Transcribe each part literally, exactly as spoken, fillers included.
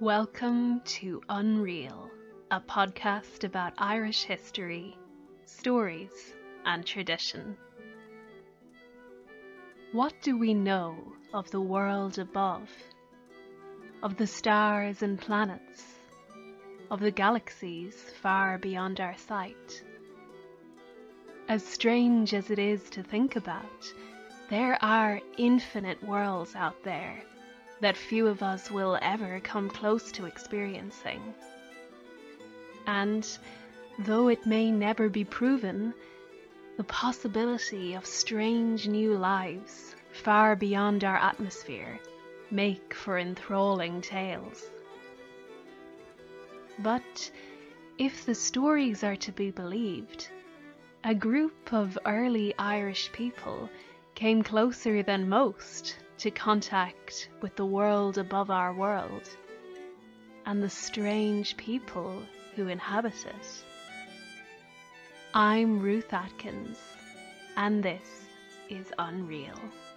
Welcome to Unreal, a podcast about Irish history, stories, and tradition. What do we know of the world above? Of the stars and planets? Of the galaxies far beyond our sight? As strange as it is to think about, there are infinite worlds out there that few of us will ever come close to experiencing. And though it may never be proven, the possibility of strange new lives far beyond our atmosphere make for enthralling tales. But if the stories are to be believed, a group of early Irish people came closer than most to contact with the world above our world and the strange people who inhabit it. I'm Ruth Atkins, and this is Unreal.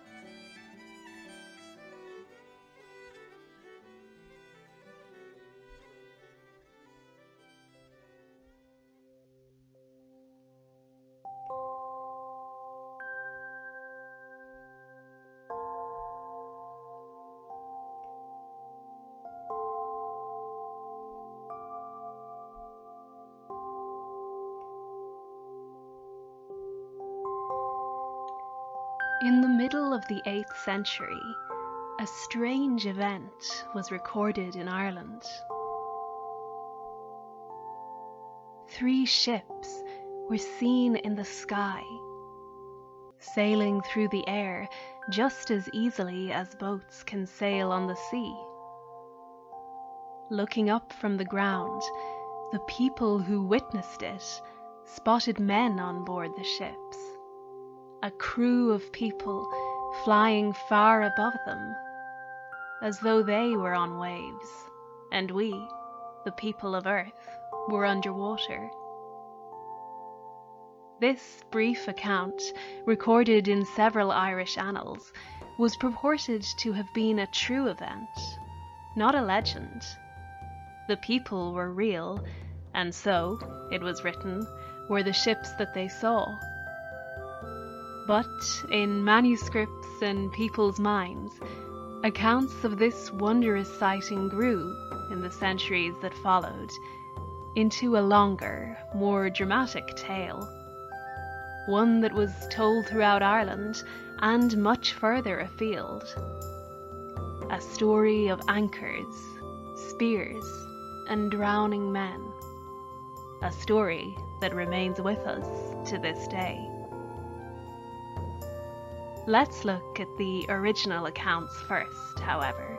In the middle of the eighth century, a strange event was recorded in Ireland. Three ships were seen in the sky, sailing through the air just as easily as boats can sail on the sea. Looking up from the ground, the people who witnessed it spotted men on board the ships. A crew of people flying far above them, as though they were on waves, and we, the people of Earth, were underwater. This brief account, recorded in several Irish annals, was purported to have been a true event, not a legend. The people were real, and so, it was written, were the ships that they saw. But in manuscripts and people's minds, accounts of this wondrous sighting grew, in the centuries that followed, into a longer, more dramatic tale. One that was told throughout Ireland and much further afield. A story of anchors, spears, and drowning men. A story that remains with us to this day. Let's look at the original accounts first, however.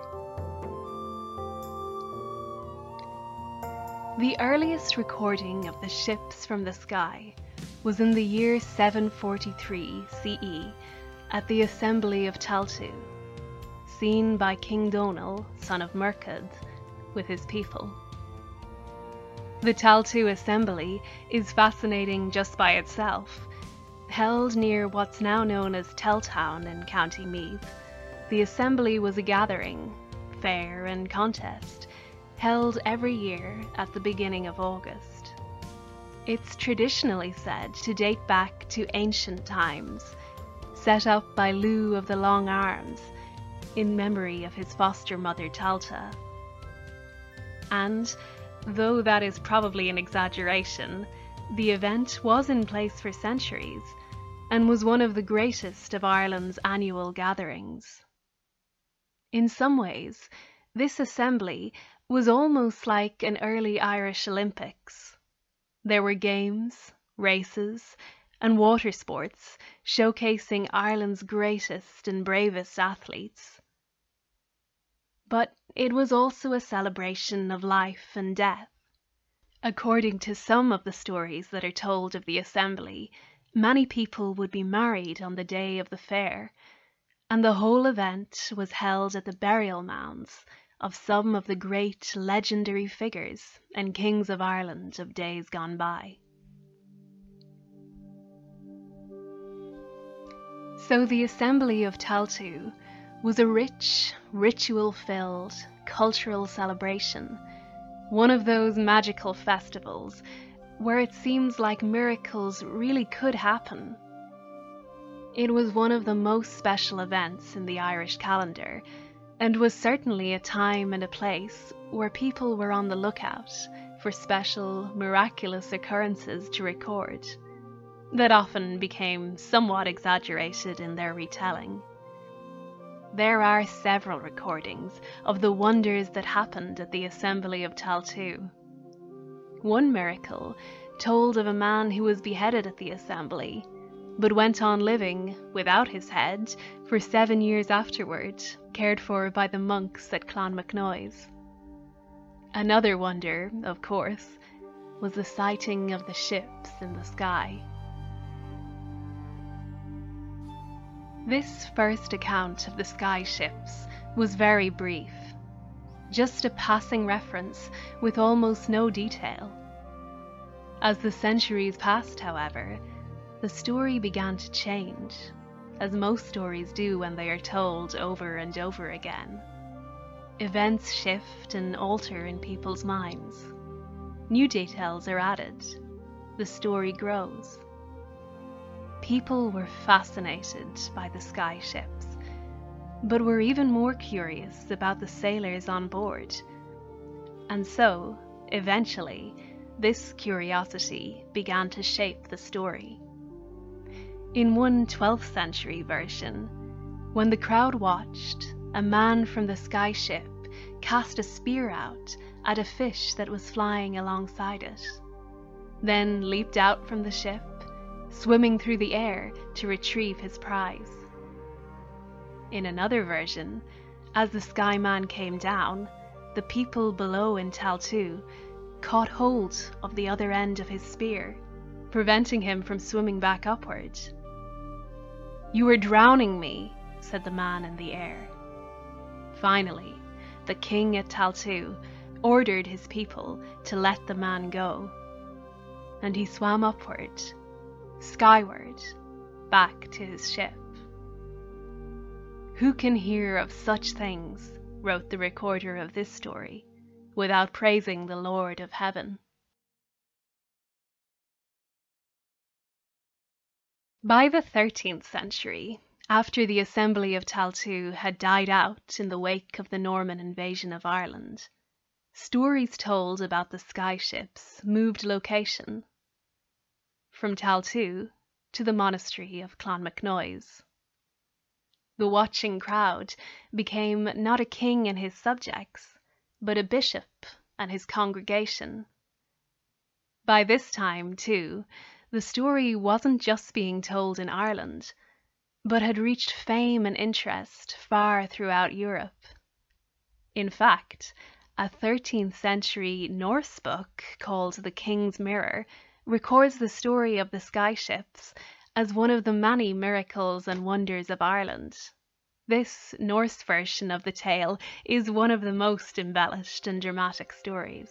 The earliest recording of the ships from the sky was in the year seven forty-three C E at the Assembly of Tailtiu, seen by King Donal, son of Murchad, with his people. The Tailtiu Assembly is fascinating just by itself. Held near what's now known as Teltown in County Meath, the assembly was a gathering, fair and contest, held every year at the beginning of August. It's traditionally said to date back to ancient times, set up by Lugh of the Long Arms, in memory of his foster mother Talta. And, though that is probably an exaggeration, the event was in place for centuries and was one of the greatest of Ireland's annual gatherings. In some ways, this assembly was almost like an early Irish Olympics. There were games, races, and water sports showcasing Ireland's greatest and bravest athletes. But it was also a celebration of life and death. According to some of the stories that are told of the assembly, many people would be married on the day of the fair, and the whole event was held at the burial mounds of some of the great legendary figures and kings of Ireland of days gone by. So the Assembly of Tailtiu was a rich, ritual-filled, cultural celebration, one of those magical festivals where it seems like miracles really could happen. It was one of the most special events in the Irish calendar, and was certainly a time and a place where people were on the lookout for special, miraculous occurrences to record, that often became somewhat exaggerated in their retelling. There are several recordings of the wonders that happened at the Assembly of Taltu. One miracle told of a man who was beheaded at the assembly, but went on living without his head for seven years afterward, cared for by the monks at Clonmacnoise. Another wonder, of course, was the sighting of the ships in the sky. This first account of the sky ships was very brief, just a passing reference with almost no detail. As the centuries passed, however, the story began to change, as most stories do when they are told over and over again. Events shift and alter in people's minds. New details are added. The story grows. People were fascinated by the sky ships, but were even more curious about the sailors on board. And so, eventually, this curiosity began to shape the story. In one twelfth century version, when the crowd watched, a man from the sky ship cast a spear out at a fish that was flying alongside it, then leaped out from the ship, swimming through the air to retrieve his prize. In another version, as the sky man came down, the people below in Taltu caught hold of the other end of his spear, preventing him from swimming back upward. "You are drowning me," said the man in the air. Finally, the king at Taltu ordered his people to let the man go, and he swam upward, skyward, back to his ship. "Who can hear of such things," wrote the recorder of this story, "without praising the Lord of heaven?" By the thirteenth century, after the Assembly of Taltu had died out in the wake of the Norman invasion of Ireland, stories told about the sky ships moved location, from Taltu to the monastery of Clonmacnoise. The watching crowd became not a king and his subjects, but a bishop and his congregation. By this time, too, the story wasn't just being told in Ireland, but had reached fame and interest far throughout Europe. In fact, a thirteenth century Norse book called The King's Mirror records the story of the sky ships as one of the many miracles and wonders of Ireland. This Norse version of the tale is one of the most embellished and dramatic stories.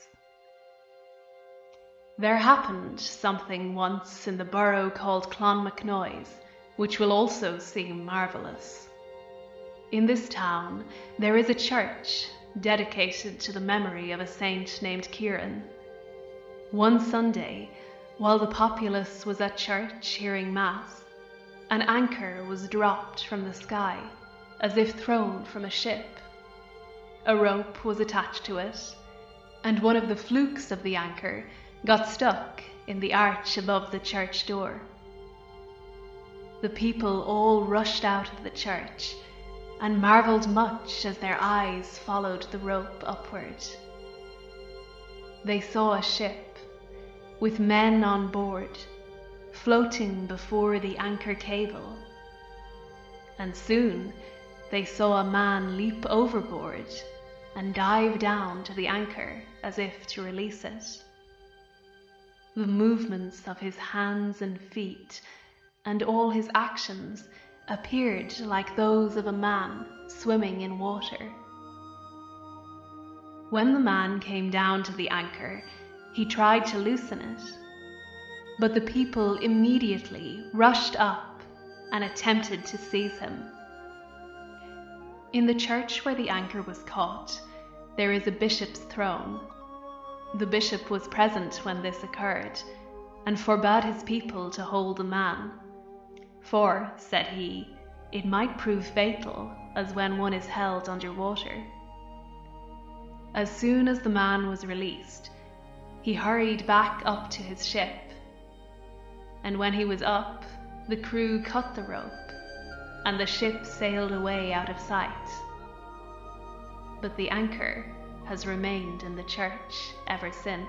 "There happened something once in the borough called Clonmacnoise, which will also seem marvellous. In this town there is a church dedicated to the memory of a saint named Kieran. One Sunday, while the populace was at church hearing Mass, an anchor was dropped from the sky, as if thrown from a ship. A rope was attached to it, and one of the flukes of the anchor got stuck in the arch above the church door. The people all rushed out of the church and marvelled much as their eyes followed the rope upward. They saw a ship with men on board, floating before the anchor cable, and soon they saw a man leap overboard and dive down to the anchor as if to release it. The movements of his hands and feet and all his actions appeared like those of a man swimming in water. When the man came down to the anchor, he tried to loosen it, but the people immediately rushed up and attempted to seize him. In the church where the anchor was caught, there is a bishop's throne. The bishop was present when this occurred, and forbade his people to hold the man. For, said he, it might prove fatal, as when one is held under water. As soon as the man was released, he hurried back up to his ship, and when he was up, the crew cut the rope, and the ship sailed away out of sight. But the anchor has remained in the church ever since.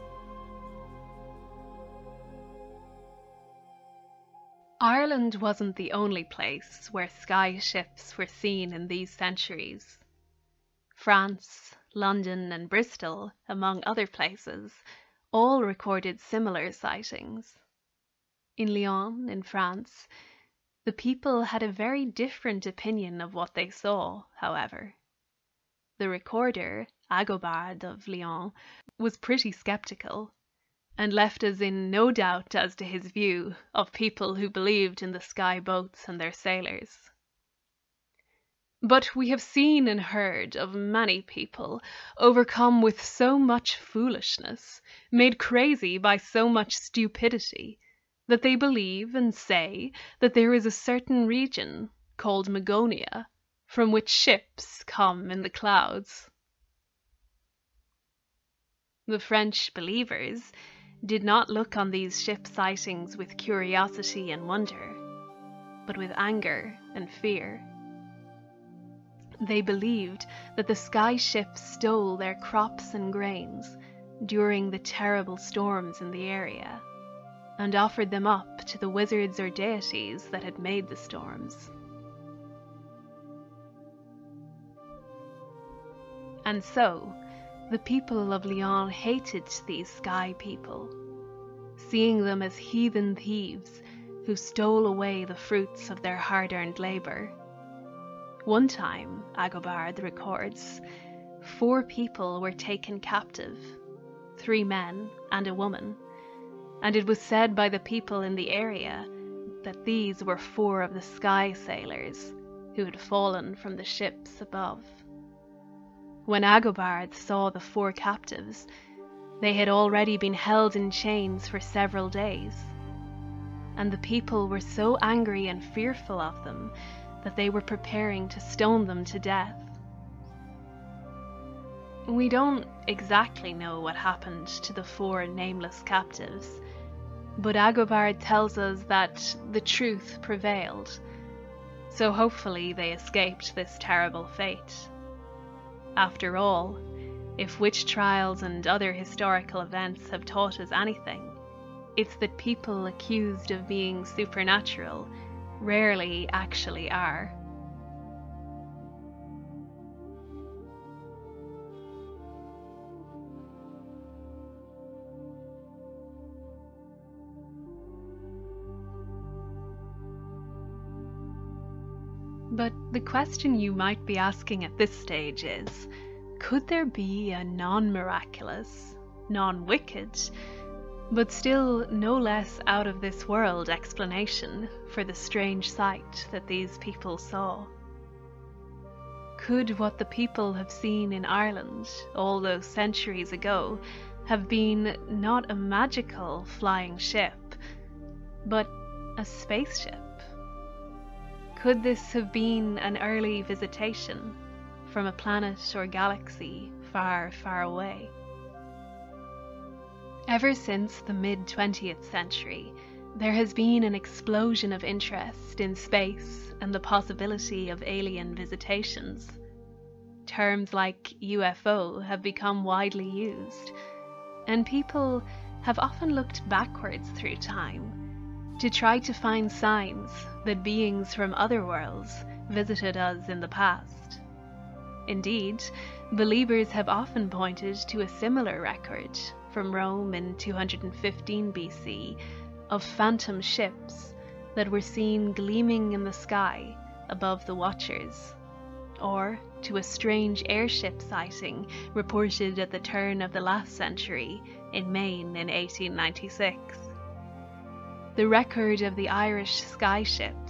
Ireland wasn't the only place where sky ships were seen in these centuries. France, London, and Bristol, among other places, all recorded similar sightings. In Lyon, in France, the people had a very different opinion of what they saw, however. The recorder, Agobard of Lyon, was pretty skeptical, and left us in no doubt as to his view of people who believed in the sky boats and their sailors. But we have seen and heard of many people overcome with so much foolishness, made crazy by so much stupidity, that they believe and say that there is a certain region, called Magonia, from which ships come in the clouds. The French believers did not look on these ship sightings with curiosity and wonder, but with anger and fear. They believed that the sky ships stole their crops and grains during the terrible storms in the area, and offered them up to the wizards or deities that had made the storms. And so, the people of Lyon hated these sky people, seeing them as heathen thieves who stole away the fruits of their hard-earned labor. One time, Agobard records, four people were taken captive, three men and a woman, and it was said by the people in the area that these were four of the sky sailors who had fallen from the ships above. When Agobard saw the four captives, they had already been held in chains for several days, and the people were so angry and fearful of them that they were preparing to stone them to death. We don't exactly know what happened to the four nameless captives, but Agobard tells us that the truth prevailed, so hopefully they escaped this terrible fate. After all, if witch trials and other historical events have taught us anything, it's that people accused of being supernatural rarely actually are. But the question you might be asking at this stage is, could there be a non-miraculous, non-wicked, but still no less out of this world explanation for the strange sight that these people saw? Could what the people have seen in Ireland all those centuries ago have been not a magical flying ship, but a spaceship? Could this have been an early visitation from a planet or galaxy far, far away? Ever since the mid-twentieth century, there has been an explosion of interest in space and the possibility of alien visitations. Terms like U F O have become widely used, and people have often looked backwards through time to try to find signs that beings from other worlds visited us in the past. Indeed, believers have often pointed to a similar record from Rome in two hundred fifteen B C of phantom ships that were seen gleaming in the sky above the watchers, or to a strange airship sighting reported at the turn of the last century in Maine in eighteen ninety-six. The record of the Irish sky ships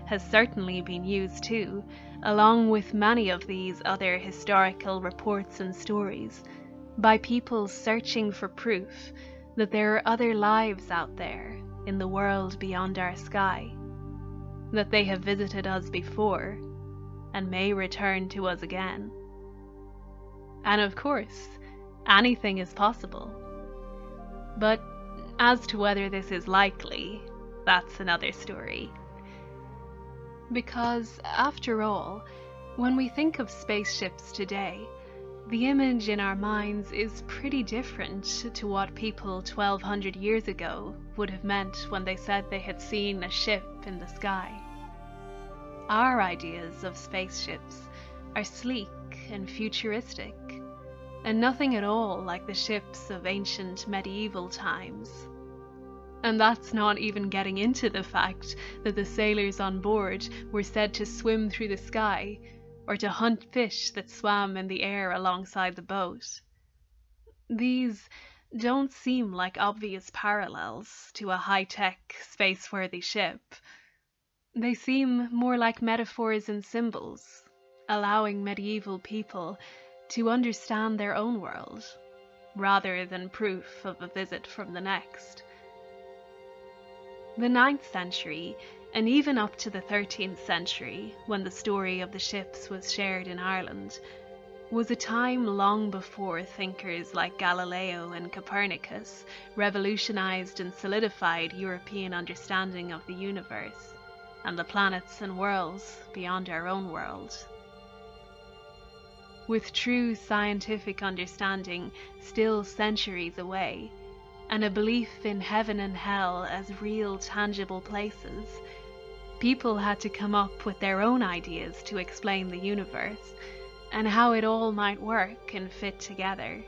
has certainly been used too, along with many of these other historical reports and stories, by people searching for proof that there are other lives out there in the world beyond our sky, that they have visited us before and may return to us again. And of course, anything is possible. But as to whether this is likely, that's another story. Because, after all, when we think of spaceships today, the image in our minds is pretty different to what people twelve hundred years ago would have meant when they said they had seen a ship in the sky. Our ideas of spaceships are sleek and futuristic, and nothing at all like the ships of ancient medieval times. And that's not even getting into the fact that the sailors on board were said to swim through the sky, or to hunt fish that swam in the air alongside the boat. These don't seem like obvious parallels to a high-tech, space-worthy ship. They seem more like metaphors and symbols, allowing medieval people to understand their own world, rather than proof of a visit from the next. The ninth century, and even up to the thirteenth century, when the story of the ships was shared in Ireland, was a time long before thinkers like Galileo and Copernicus revolutionized and solidified European understanding of the universe and the planets and worlds beyond our own world. With true scientific understanding still centuries away, and a belief in heaven and hell as real, tangible places, people had to come up with their own ideas to explain the universe and how it all might work and fit together.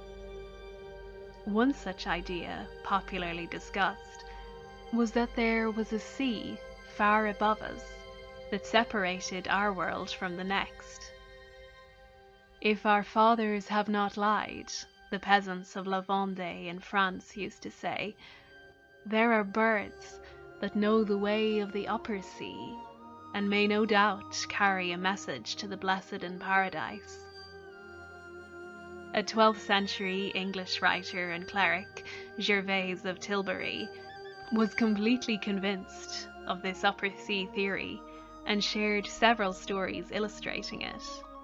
One such idea, popularly discussed, was that there was a sea far above us that separated our world from the next. If our fathers have not lied, the peasants of La Vendée in France used to say, there are birds that know the way of the upper sea, and may no doubt carry a message to the blessed in paradise. A twelfth century English writer and cleric, Gervase of Tilbury, was completely convinced of this upper sea theory and shared several stories illustrating it.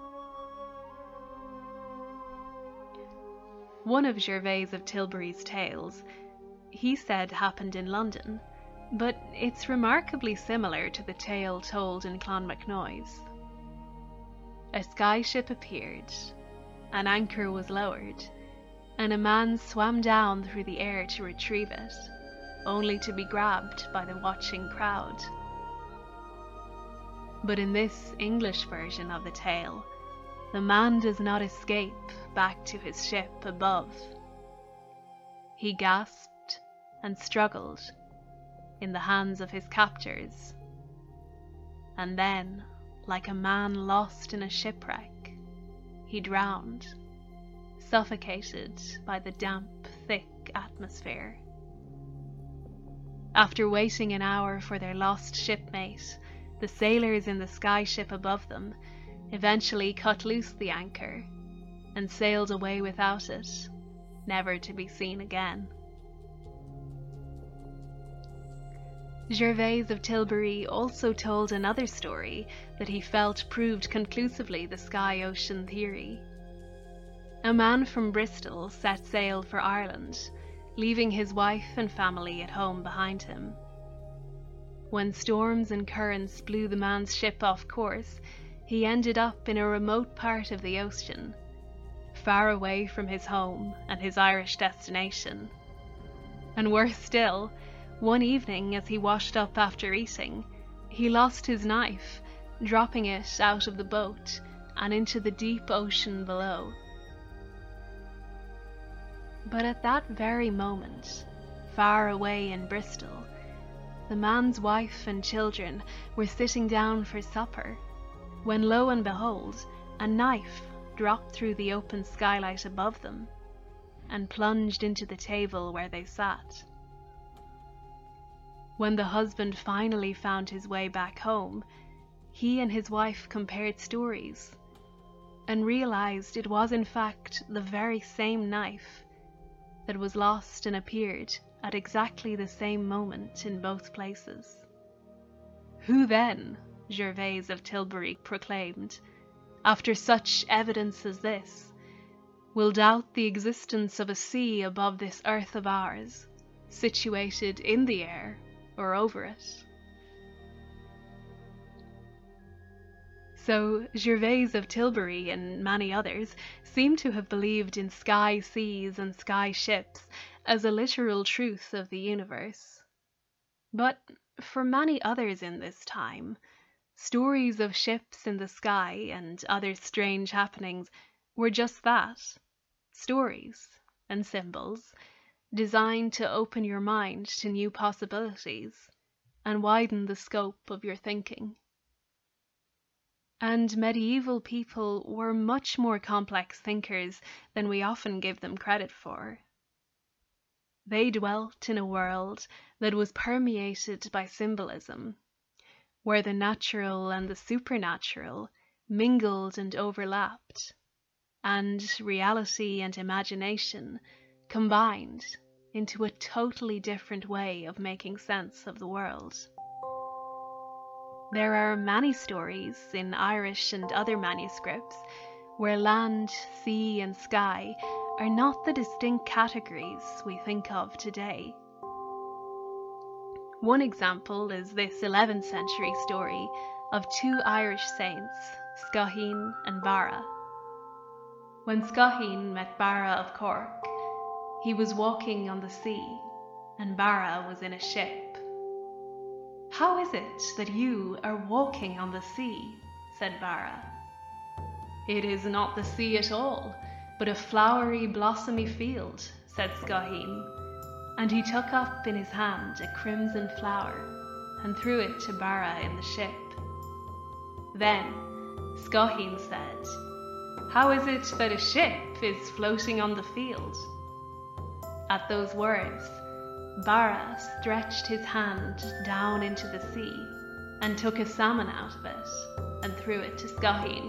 One of Gervase of Tilbury's tales, he said happened in London, but it's remarkably similar to the tale told in Clonmacnoise. A skyship appeared, an anchor was lowered, and a man swam down through the air to retrieve it, only to be grabbed by the watching crowd. But in this English version of the tale, the man does not escape back to his ship above. He gasped and struggled in the hands of his captors, and then, like a man lost in a shipwreck, he drowned, suffocated by the damp, thick atmosphere. After waiting an hour for their lost shipmate, the sailors in the skyship above them eventually cut loose the anchor and sailed away without it, never to be seen again. Gervase of Tilbury also told another story that he felt proved conclusively the sky-ocean theory. A man from Bristol set sail for Ireland, leaving his wife and family at home behind him. When storms and currents blew the man's ship off course, he ended up in a remote part of the ocean, far away from his home and his Irish destination. And worse still, one evening as he washed up after eating, he lost his knife, dropping it out of the boat and into the deep ocean below. But at that very moment, far away in Bristol, the man's wife and children were sitting down for supper, when lo and behold, a knife dropped through the open skylight above them and plunged into the table where they sat. When the husband finally found his way back home, he and his wife compared stories and realized it was in fact the very same knife that was lost and appeared at exactly the same moment in both places. Who then, Gervase of Tilbury proclaimed, after such evidence as this, will doubt the existence of a sea above this earth of ours, situated in the air or over it? So Gervase of Tilbury and many others seem to have believed in sky seas and sky ships as a literal truth of the universe. But for many others in this time, stories of ships in the sky and other strange happenings were just that, stories and symbols designed to open your mind to new possibilities and widen the scope of your thinking. And medieval people were much more complex thinkers than we often give them credit for. They dwelt in a world that was permeated by symbolism, where the natural and the supernatural mingled and overlapped, and reality and imagination combined into a totally different way of making sense of the world. There are many stories in Irish and other manuscripts where land, sea, and sky are not the distinct categories we think of today. One example is this eleventh century story of two Irish saints, Scotheen and Barra. When Scotheen met Barra of Cork, he was walking on the sea, and Barra was in a ship. "How is it that you are walking on the sea?" said Barra. "It is not the sea at all, but a flowery, blossomy field," said Scotheen, and he took up in his hand a crimson flower and threw it to Barra in the ship. Then Scotheen said, "How is it that a ship is floating on the field?" At those words, Barra stretched his hand down into the sea and took a salmon out of it and threw it to Scotheen.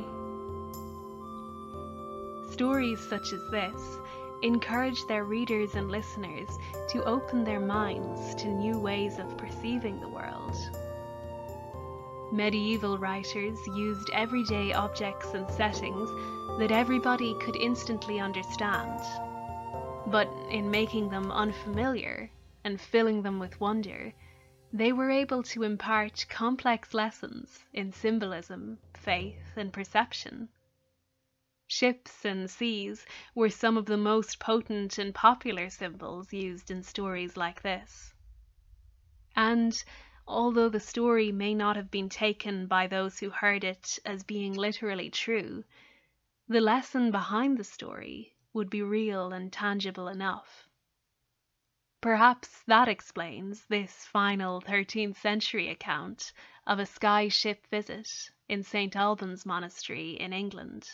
Stories such as this encourage their readers and listeners to open their minds to new ways of perceiving the world. Medieval writers used everyday objects and settings that everybody could instantly understand, but in making them unfamiliar and filling them with wonder, they were able to impart complex lessons in symbolism, faith, and perception. Ships and seas were some of the most potent and popular symbols used in stories like this. And although the story may not have been taken by those who heard it as being literally true, the lesson behind the story would be real and tangible enough. Perhaps that explains this final thirteenth century account of a sky ship visit in Saint Albans Monastery in England.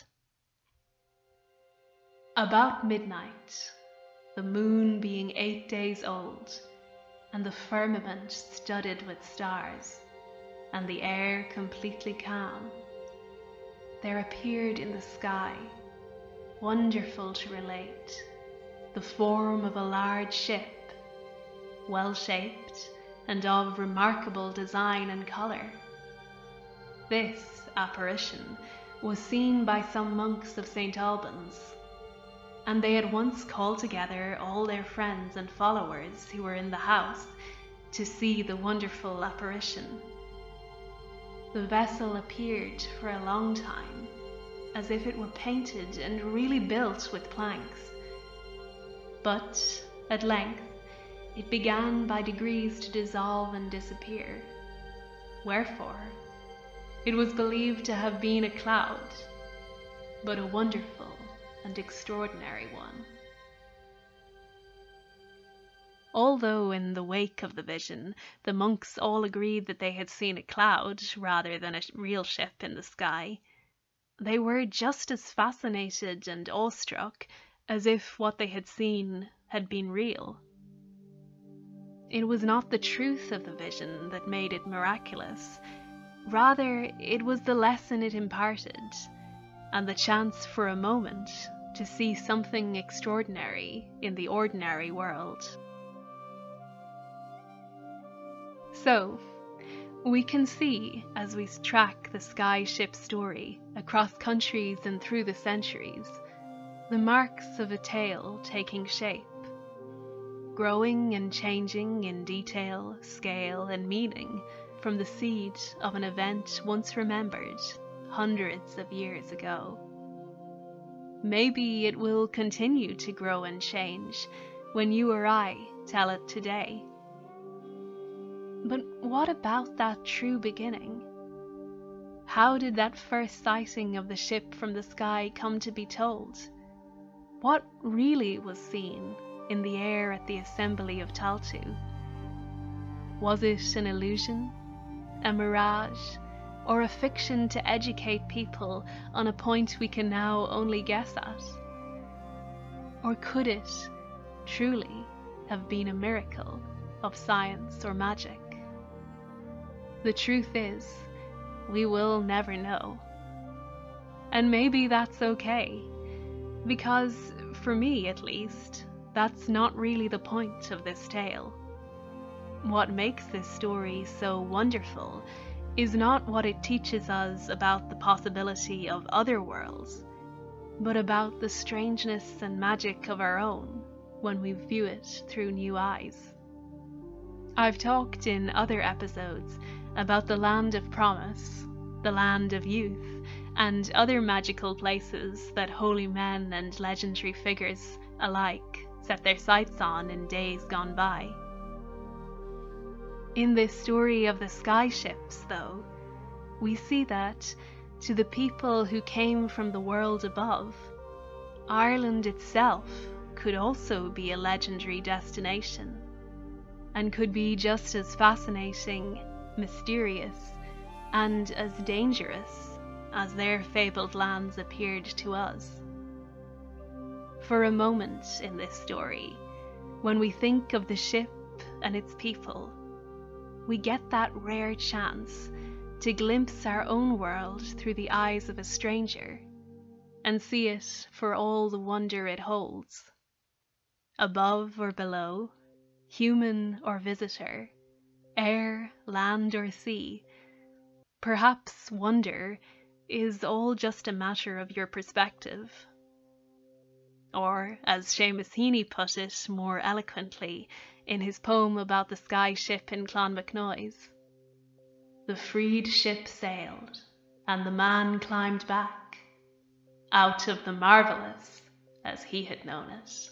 About midnight, the moon being eight days old, and the firmament studded with stars, and the air completely calm, there appeared in the sky, wonderful to relate, the form of a large ship, well-shaped and of remarkable design and colour. This apparition was seen by some monks of Saint Albans, and they at once called together all their friends and followers who were in the house to see the wonderful apparition. The vessel appeared for a long time, as if it were painted and really built with planks. But at length it began by degrees to dissolve and disappear. Wherefore, it was believed to have been a cloud, but a wonderful and extraordinary one. Although in the wake of the vision, the monks all agreed that they had seen a cloud rather than a real ship in the sky, they were just as fascinated and awestruck as if what they had seen had been real. it was not the truth of the vision that made it miraculous. Rather, it was the lesson it imparted, and the chance for a moment to see something extraordinary in the ordinary world. So, we can see, as we track the sky ship story across countries and through the centuries, the marks of a tale taking shape, growing and changing in detail, scale, and meaning from the seed of an event once remembered hundreds of years ago. Maybe it will continue to grow and change when you or I tell it today. But what about that true beginning? How did that first sighting of the ship from the sky come to be told? What really was seen in the air at the assembly of Taltu? Was it an illusion, a mirage, or a fiction to educate people on a point we can now only guess at? Or could it truly have been a miracle of science or magic? The truth is, we will never know. And maybe that's okay, because for me at least, that's not really the point of this tale. What makes this story so wonderful is not what it teaches us about the possibility of other worlds, but about the strangeness and magic of our own when we view it through new eyes. I've talked in other episodes about the Land of Promise, the Land of Youth, and other magical places that holy men and legendary figures alike set their sights on in days gone by. In this story of the sky ships, though, we see that, to the people who came from the world above, Ireland itself could also be a legendary destination, and could be just as fascinating, mysterious, and as dangerous as their fabled lands appeared to us. For a moment in this story, when we think of the ship and its people, we get that rare chance to glimpse our own world through the eyes of a stranger and see it for all the wonder it holds. Above or below, human or visitor, air, land or sea, perhaps wonder is all just a matter of your perspective. Or, as Seamus Heaney put it more eloquently in his poem about the sky ship in Clonmacnoise, the freed ship sailed, and the man climbed back, out of the marvellous as he had known it.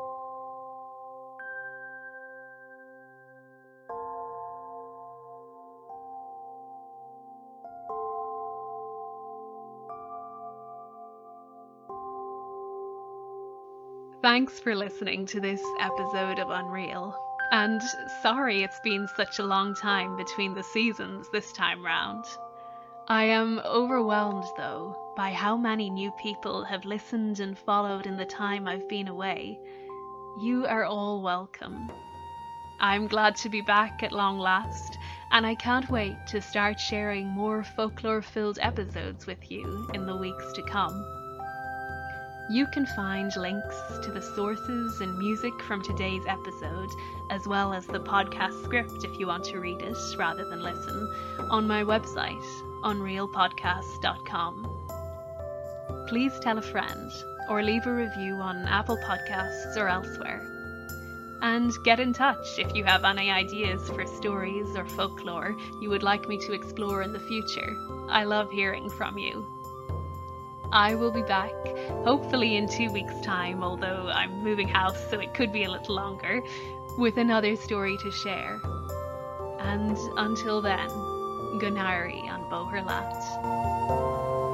Thanks for listening to this episode of Unreal, and sorry it's been such a long time between the seasons this time round. I am overwhelmed though by how many new people have listened and followed in the time I've been away. You are all welcome. I'm glad to be back at long last, and I can't wait to start sharing more folklore-filled episodes with you in the weeks to come. You can find links to the sources and music from today's episode, as well as the podcast script if you want to read it rather than listen, on my website, unreal podcast dot com. Please tell a friend, or leave a review on Apple Podcasts or elsewhere. And get in touch if you have any ideas for stories or folklore you would like me to explore in the future. I love hearing from you. I will be back, hopefully in two weeks' time, although I'm moving house so it could be a little longer, with another story to share. And until then, Gunari on Boherlat.